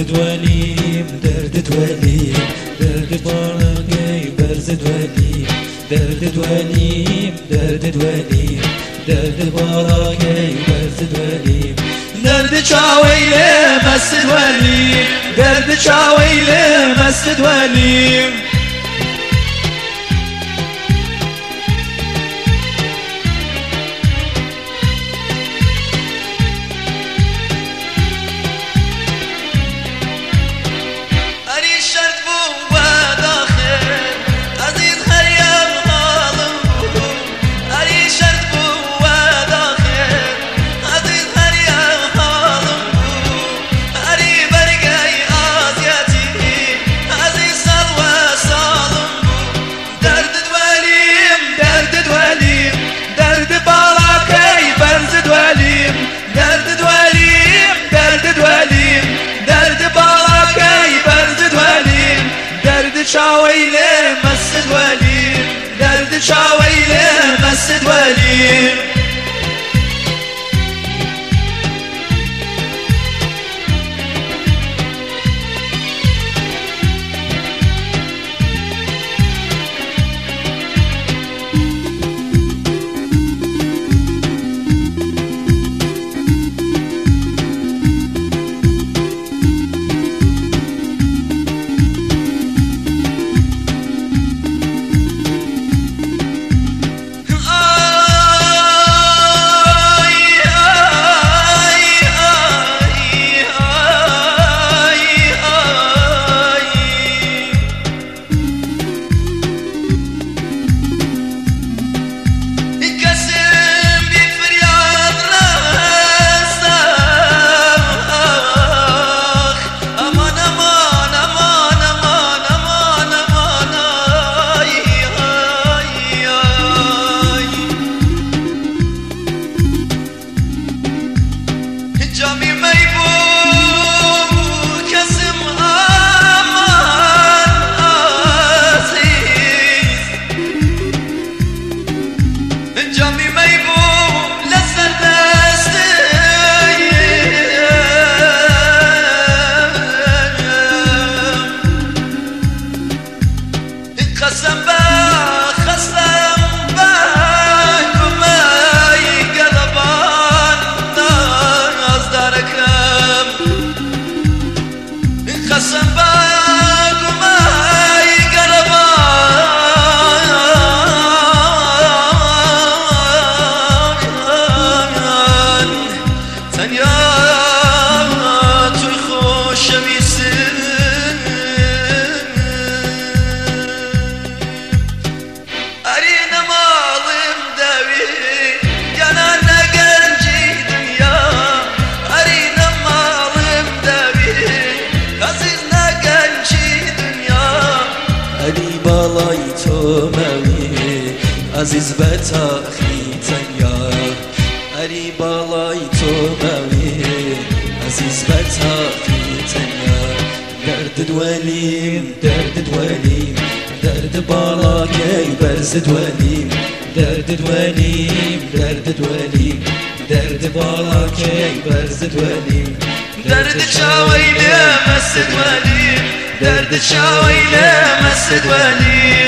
ولیم درد ولیم درد بارگی برزد ولیم درد ولیم درد ولیم درد بارگی برزد ولیم درد چاویله مسد ولیم درد چاویله مسد ولیم شاويله مسد وليم درد شاويله مسد وليم عزیز به تاخیتن یا اری بالای تو موی عزیز به تاخیتن یا درد ولیم درد ولیم درد بالا کی برزد ولیم درد ولیم درد ولیم درد بالا کی برزد ولیم درد چاویله مسد ولیم درد چاویله مسد ولیم